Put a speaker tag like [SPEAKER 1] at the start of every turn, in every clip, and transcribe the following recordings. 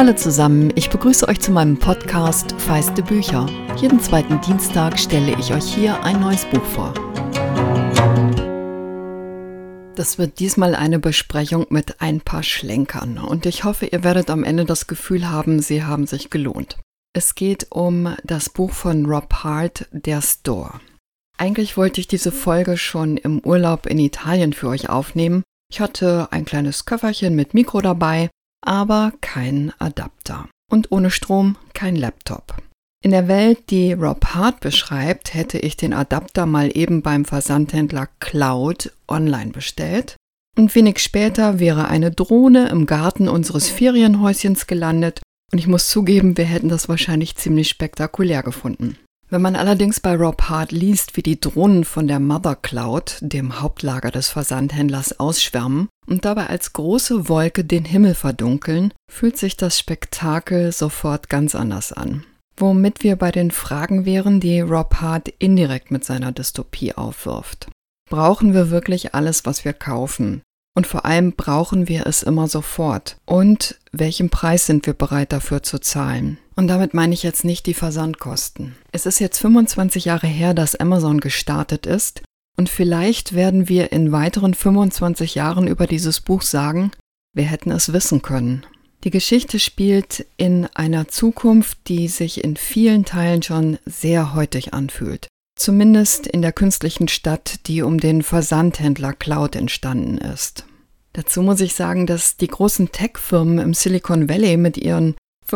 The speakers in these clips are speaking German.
[SPEAKER 1] Hallo zusammen, ich begrüße euch zu meinem Podcast Feiste Bücher. Jeden zweiten Dienstag stelle ich euch hier ein neues Buch vor. Das wird diesmal eine Besprechung mit ein paar Schlenkern und ich hoffe, ihr werdet am Ende das Gefühl haben, sie haben sich gelohnt. Es geht um das Buch von Rob Hart, Der Store. Eigentlich wollte ich diese Folge schon im Urlaub in Italien für euch aufnehmen. Ich hatte ein kleines Köfferchen mit Mikro dabei, aber kein Adapter. Und ohne Strom kein Laptop. In der Welt, die Rob Hart beschreibt, hätte ich den Adapter mal eben beim Versandhändler Cloud online bestellt. Und wenig später wäre eine Drohne im Garten unseres Ferienhäuschens gelandet und ich muss zugeben, wir hätten das wahrscheinlich ziemlich spektakulär gefunden. Wenn man allerdings bei Rob Hart liest, wie die Drohnen von der Mother Cloud, dem Hauptlager des Versandhändlers, ausschwärmen und dabei als große Wolke den Himmel verdunkeln, fühlt sich das Spektakel sofort ganz anders an. Womit wir bei den Fragen wären, die Rob Hart indirekt mit seiner Dystopie aufwirft. Brauchen wir wirklich alles, was wir kaufen? Und vor allem brauchen wir es immer sofort? Und welchen Preis sind wir bereit dafür zu zahlen? Und damit meine ich jetzt nicht die Versandkosten. Es ist jetzt 25 Jahre her, dass Amazon gestartet ist und vielleicht werden wir in weiteren 25 Jahren über dieses Buch sagen, wir hätten es wissen können. Die Geschichte spielt in einer Zukunft, die sich in vielen Teilen schon sehr heutig anfühlt. Zumindest in der künstlichen Stadt, die um den Versandhändler Cloud entstanden ist. Dazu muss ich sagen, dass die großen Tech-Firmen im Silicon Valley mit ihren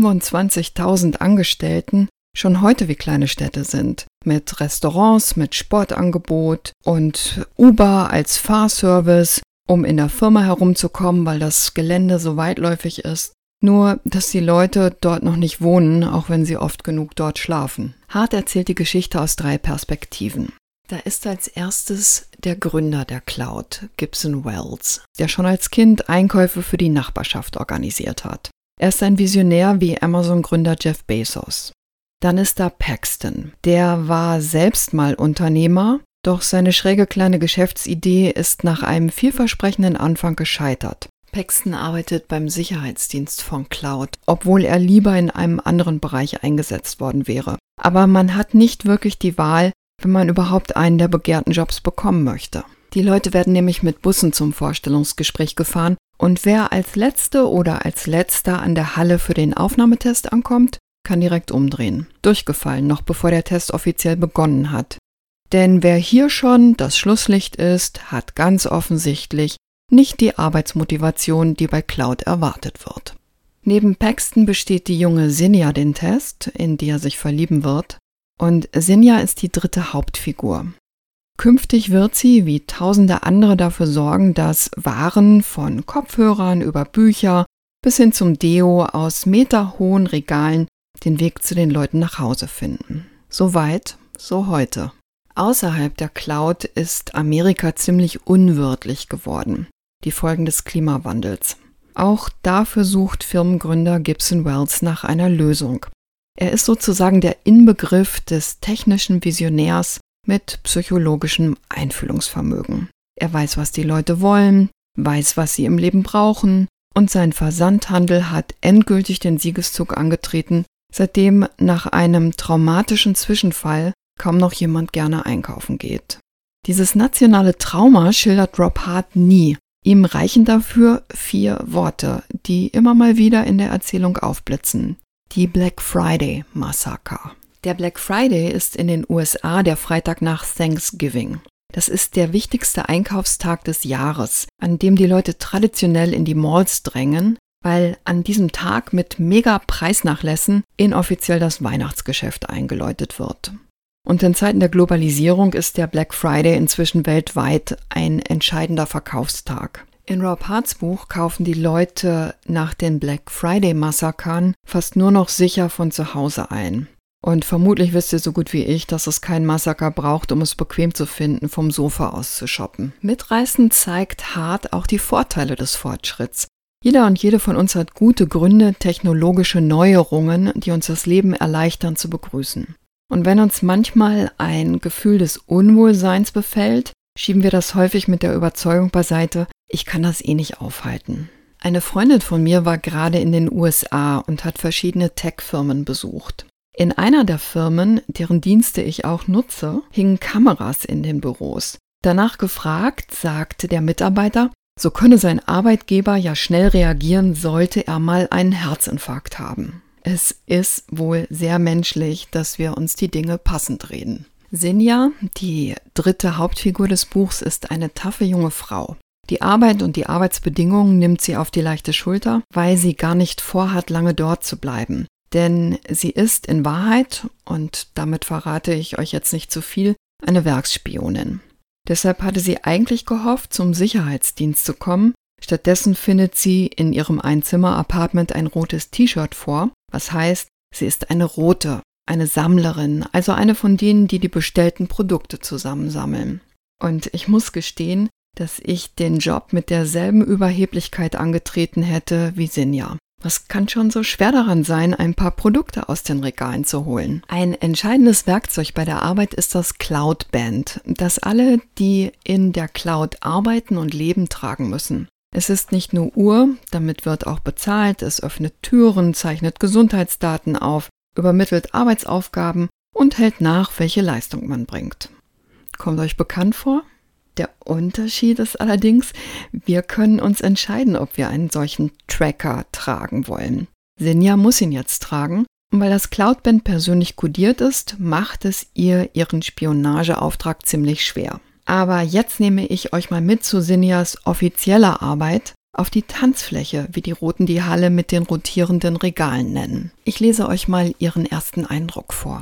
[SPEAKER 1] 25.000 Angestellten schon heute wie kleine Städte sind. Mit Restaurants, mit Sportangebot und Uber als Fahrservice, um in der Firma herumzukommen, weil das Gelände so weitläufig ist. Nur, dass die Leute dort noch nicht wohnen, auch wenn sie oft genug dort schlafen. Hart erzählt die Geschichte aus 3 Perspektiven. Da ist als erstes der Gründer der Cloud, Gibson Wells, der schon als Kind Einkäufe für die Nachbarschaft organisiert hat. Er ist ein Visionär wie Amazon-Gründer Jeff Bezos. Dann ist da Paxton. Der war selbst mal Unternehmer, doch seine schräge kleine Geschäftsidee ist nach einem vielversprechenden Anfang gescheitert. Paxton arbeitet beim Sicherheitsdienst von Cloud, obwohl er lieber in einem anderen Bereich eingesetzt worden wäre. Aber man hat nicht wirklich die Wahl, wenn man überhaupt einen der begehrten Jobs bekommen möchte. Die Leute werden nämlich mit Bussen zum Vorstellungsgespräch gefahren und wer als Letzte oder als Letzter an der Halle für den Aufnahmetest ankommt, kann direkt umdrehen. Durchgefallen, noch bevor der Test offiziell begonnen hat. Denn wer hier schon das Schlusslicht ist, hat ganz offensichtlich nicht die Arbeitsmotivation, die bei Cloud erwartet wird. Neben Paxton besteht die junge Sinja den Test, in die er sich verlieben wird. Und Sinja ist die 3. Hauptfigur. Künftig wird sie, wie tausende andere, dafür sorgen, dass Waren von Kopfhörern über Bücher bis hin zum Deo aus meterhohen Regalen den Weg zu den Leuten nach Hause finden. So weit, so heute. Außerhalb der Cloud ist Amerika ziemlich unwirtlich geworden. Die Folgen des Klimawandels. Auch dafür sucht Firmengründer Gibson Wells nach einer Lösung. Er ist sozusagen der Inbegriff des technischen Visionärs mit psychologischem Einfühlungsvermögen. Er weiß, was die Leute wollen, weiß, was sie im Leben brauchen und sein Versandhandel hat endgültig den Siegeszug angetreten, seitdem nach einem traumatischen Zwischenfall kaum noch jemand gerne einkaufen geht. Dieses nationale Trauma schildert Rob Hart nie. Ihm reichen dafür 4 Worte, die immer mal wieder in der Erzählung aufblitzen. Die Black Friday Massaker. Der Black Friday ist in den USA der Freitag nach Thanksgiving. Das ist der wichtigste Einkaufstag des Jahres, an dem die Leute traditionell in die Malls drängen, weil an diesem Tag mit Mega-Preisnachlässen inoffiziell das Weihnachtsgeschäft eingeläutet wird. Und in Zeiten der Globalisierung ist der Black Friday inzwischen weltweit ein entscheidender Verkaufstag. In Rob Harts Buch kaufen die Leute nach den Black Friday-Massakern fast nur noch sicher von zu Hause ein. Und vermutlich wisst ihr so gut wie ich, dass es kein Massaker braucht, um es bequem zu finden, vom Sofa aus zu shoppen. Mitreißend zeigt Hart auch die Vorteile des Fortschritts. Jeder und jede von uns hat gute Gründe, technologische Neuerungen, die uns das Leben erleichtern, zu begrüßen. Und wenn uns manchmal ein Gefühl des Unwohlseins befällt, schieben wir das häufig mit der Überzeugung beiseite, ich kann das eh nicht aufhalten. Eine Freundin von mir war gerade in den USA und hat verschiedene Tech-Firmen besucht. In einer der Firmen, deren Dienste ich auch nutze, hingen Kameras in den Büros. Danach gefragt, sagte der Mitarbeiter, so könne sein Arbeitgeber ja schnell reagieren, sollte er mal einen Herzinfarkt haben. Es ist wohl sehr menschlich, dass wir uns die Dinge passend reden. Sinja, die dritte Hauptfigur des Buchs, ist eine taffe junge Frau. Die Arbeit und die Arbeitsbedingungen nimmt sie auf die leichte Schulter, weil sie gar nicht vorhat, lange dort zu bleiben. Denn sie ist in Wahrheit, und damit verrate ich euch jetzt nicht zu viel, eine Werksspionin. Deshalb hatte sie eigentlich gehofft, zum Sicherheitsdienst zu kommen. Stattdessen findet sie in ihrem Einzimmer-Apartment ein rotes T-Shirt vor, was heißt, sie ist eine Rote, eine Sammlerin, also eine von denen, die die bestellten Produkte zusammensammeln. Und ich muss gestehen, dass ich den Job mit derselben Überheblichkeit angetreten hätte wie Sinja. Was kann schon so schwer daran sein, ein paar Produkte aus den Regalen zu holen? Ein entscheidendes Werkzeug bei der Arbeit ist das Cloud-Band, das alle, die in der Cloud arbeiten und leben, tragen müssen. Es ist nicht nur Uhr, damit wird auch bezahlt, es öffnet Türen, zeichnet Gesundheitsdaten auf, übermittelt Arbeitsaufgaben und hält nach, welche Leistung man bringt. Kommt euch bekannt vor? Der Unterschied ist allerdings, wir können uns entscheiden, ob wir einen solchen Tracker tragen wollen. Sinja muss ihn jetzt tragen, und weil das Cloud-Band persönlich kodiert ist, macht es ihr ihren Spionageauftrag ziemlich schwer. Aber jetzt nehme ich euch mal mit zu Sinjas offizieller Arbeit auf die Tanzfläche, wie die Roten die Halle mit den rotierenden Regalen nennen. Ich lese euch mal ihren ersten Eindruck vor.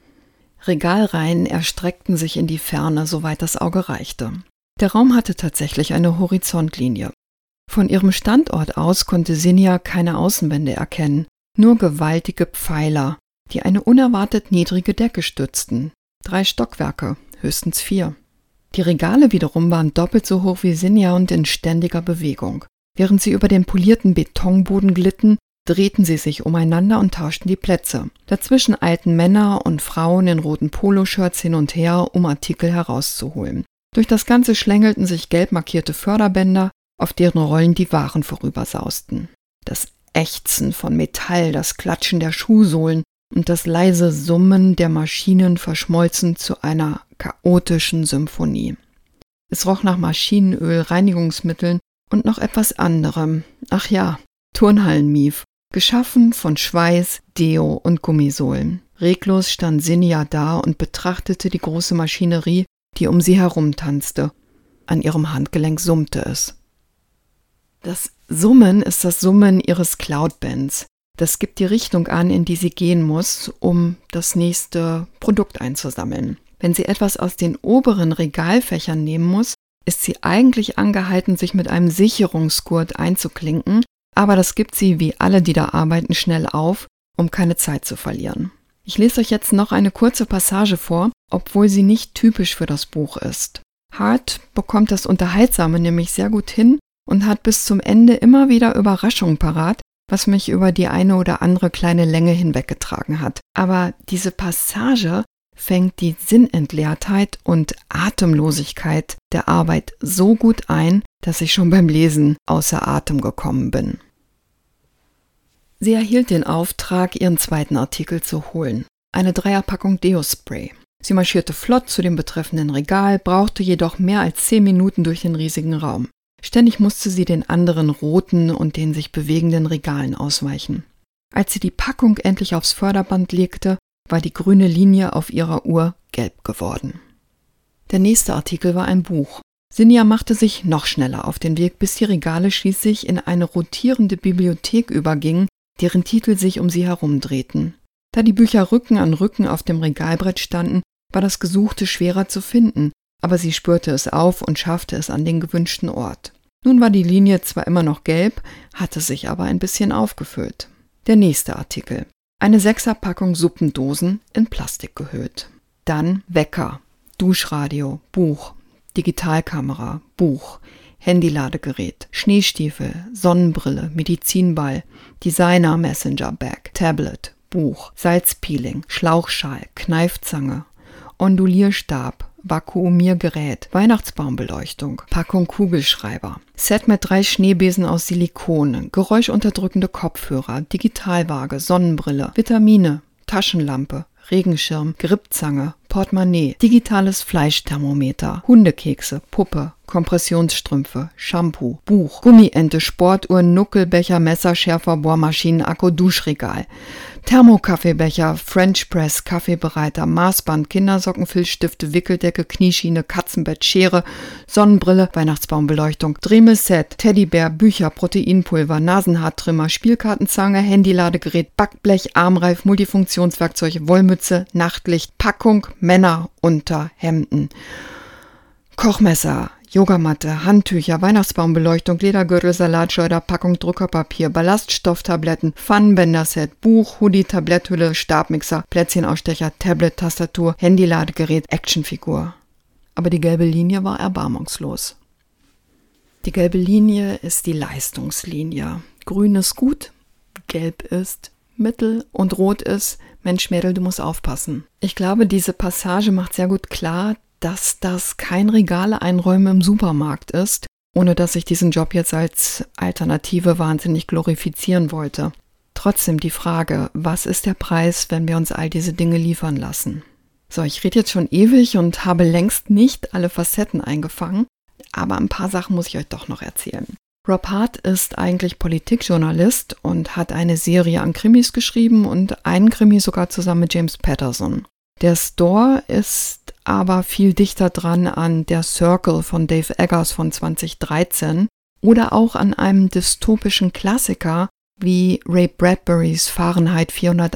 [SPEAKER 1] Regalreihen erstreckten sich in die Ferne, soweit das Auge reichte. Der Raum hatte tatsächlich eine Horizontlinie. Von ihrem Standort aus konnte Sinja keine Außenwände erkennen, nur gewaltige Pfeiler, die eine unerwartet niedrige Decke stützten. 3 Stockwerke, höchstens 4. Die Regale wiederum waren doppelt so hoch wie Sinja und in ständiger Bewegung. Während sie über den polierten Betonboden glitten, drehten sie sich umeinander und tauschten die Plätze. Dazwischen eilten Männer und Frauen in roten Poloshirts hin und her, um Artikel herauszuholen. Durch das Ganze schlängelten sich gelb markierte Förderbänder, auf deren Rollen die Waren vorübersausten. Das Ächzen von Metall, das Klatschen der Schuhsohlen und das leise Summen der Maschinen verschmolzen zu einer chaotischen Symphonie. Es roch nach Maschinenöl, Reinigungsmitteln und noch etwas anderem. Ach ja, Turnhallenmief. Geschaffen von Schweiß, Deo und Gummisohlen. Reglos stand Sinja da und betrachtete die große Maschinerie, die um sie herum tanzte. An ihrem Handgelenk summte es. Das Summen ist das Summen ihres Cloud-Bands. Das gibt die Richtung an, in die sie gehen muss, um das nächste Produkt einzusammeln. Wenn sie etwas aus den oberen Regalfächern nehmen muss, ist sie eigentlich angehalten, sich mit einem Sicherungsgurt einzuklinken, aber das gibt sie, wie alle, die da arbeiten, schnell auf, um keine Zeit zu verlieren. Ich lese euch jetzt noch eine kurze Passage vor, obwohl sie nicht typisch für das Buch ist. Hart bekommt das Unterhaltsame nämlich sehr gut hin und hat bis zum Ende immer wieder Überraschungen parat, was mich über die eine oder andere kleine Länge hinweggetragen hat. Aber diese Passage fängt die Sinnentleertheit und Atemlosigkeit der Arbeit so gut ein, dass ich schon beim Lesen außer Atem gekommen bin. Sie erhielt den Auftrag, ihren zweiten Artikel zu holen. Eine 3er-Packung Deo-Spray. Sie marschierte flott zu dem betreffenden Regal, brauchte jedoch mehr als 10 Minuten durch den riesigen Raum. Ständig musste sie den anderen roten und den sich bewegenden Regalen ausweichen. Als sie die Packung endlich aufs Förderband legte, war die grüne Linie auf ihrer Uhr gelb geworden. Der nächste Artikel war ein Buch. Sinja machte sich noch schneller auf den Weg, bis die Regale schließlich in eine rotierende Bibliothek übergingen, deren Titel sich um sie herumdrehten. Da die Bücher Rücken an Rücken auf dem Regalbrett standen, war das Gesuchte schwerer zu finden, aber sie spürte es auf und schaffte es an den gewünschten Ort. Nun war die Linie zwar immer noch gelb, hatte sich aber ein bisschen aufgefüllt. Der nächste Artikel. Eine 6er-Packung Suppendosen in Plastik gehüllt. Dann Wecker, Duschradio, Buch, Digitalkamera, Buch, Handyladegerät, Schneestiefel, Sonnenbrille, Medizinball, Designer Messenger Bag, Tablet, Buch, Salzpeeling, Schlauchschal, Kneifzange, Ondulierstab, Vakuumiergerät, Weihnachtsbaumbeleuchtung, Packung Kugelschreiber, Set mit 3 Schneebesen aus Silikon, geräuschunterdrückende Kopfhörer, Digitalwaage, Sonnenbrille, Vitamine, Taschenlampe, Regenschirm, Grippzange, Portemonnaie, digitales Fleischthermometer, Hundekekse, Puppe, Kompressionsstrümpfe, Shampoo, Buch, Gummiente, Sportuhr, Nuckelbecher, Messerschärfer, Bohrmaschinen, Akku, Duschregal, Thermokaffeebecher, French Press, Kaffeebereiter, Maßband, Kindersocken, Filzstifte, Wickeldecke, Knieschiene, Katzenbett, Schere, Sonnenbrille, Weihnachtsbaumbeleuchtung, Dremel-Set, Teddybär, Bücher, Proteinpulver, Nasenhaartrimmer, Spielkartenzange, Handyladegerät, Backblech, Armreif, Multifunktionswerkzeug, Wollmütze, Nachtlicht, Packung, Männerunterhemden, Kochmesser, Yogamatte, Handtücher, Weihnachtsbaumbeleuchtung, Ledergürtel, Salatschleuder, Packung Druckerpapier, Ballaststofftabletten, Pfannenbänderset, Buch, Hoodie, Tabletthülle, Stabmixer, Plätzchenausstecher, Tablet, Tastatur, Handyladegerät, Actionfigur. Aber die gelbe Linie war erbarmungslos. Die gelbe Linie ist die Leistungslinie. Grün ist gut, gelb ist mittel und rot ist, Mensch Mädel, du musst aufpassen. Ich glaube, diese Passage macht sehr gut klar, dass das kein Regale einräumen im Supermarkt ist, ohne dass ich diesen Job jetzt als Alternative wahnsinnig glorifizieren wollte. Trotzdem die Frage, was ist der Preis, wenn wir uns all diese Dinge liefern lassen? So, ich rede jetzt schon ewig und habe längst nicht alle Facetten eingefangen, aber ein paar Sachen muss ich euch doch noch erzählen. Rob Hart ist eigentlich Politikjournalist und hat eine Serie an Krimis geschrieben und einen Krimi sogar zusammen mit James Patterson. Der Store ist aber viel dichter dran an Der Circle von Dave Eggers von 2013 oder auch an einem dystopischen Klassiker wie Ray Bradburys Fahrenheit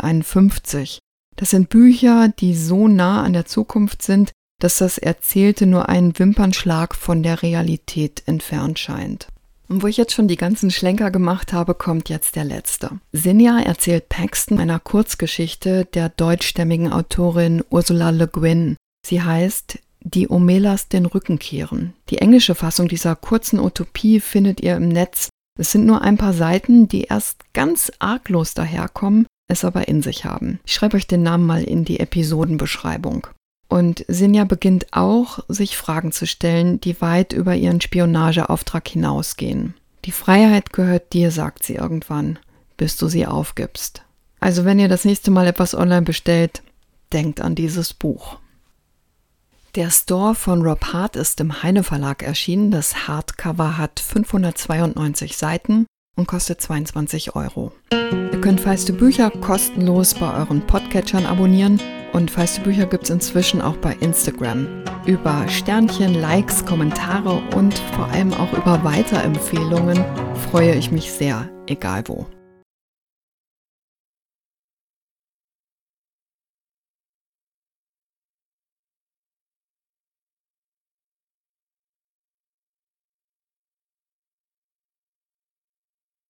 [SPEAKER 1] 451. Das sind Bücher, die so nah an der Zukunft sind, dass das Erzählte nur einen Wimpernschlag von der Realität entfernt scheint. Und wo ich jetzt schon die ganzen Schlenker gemacht habe, kommt jetzt der letzte. Sinja erzählt Paxton einer Kurzgeschichte der deutschstämmigen Autorin Ursula Le Guin. Sie heißt Die Omelas den Rücken kehren. Die englische Fassung dieser kurzen Utopie findet ihr im Netz. Es sind nur ein paar Seiten, die erst ganz arglos daherkommen, es aber in sich haben. Ich schreibe euch den Namen mal in die Episodenbeschreibung. Und Sinja beginnt auch, sich Fragen zu stellen, die weit über ihren Spionageauftrag hinausgehen. Die Freiheit gehört dir, sagt sie irgendwann, bis du sie aufgibst. Also wenn ihr das nächste Mal etwas online bestellt, denkt an dieses Buch. Der Store von Rob Hart ist im Heine Verlag erschienen. Das Hardcover hat 592 Seiten und kostet 22 €. Ihr könnt Feiste Bücher kostenlos bei euren Podcatchern abonnieren. Und Feiste Bücher gibt es inzwischen auch bei Instagram. Über Sternchen, Likes, Kommentare und vor allem auch über Weiterempfehlungen freue ich mich sehr, egal wo.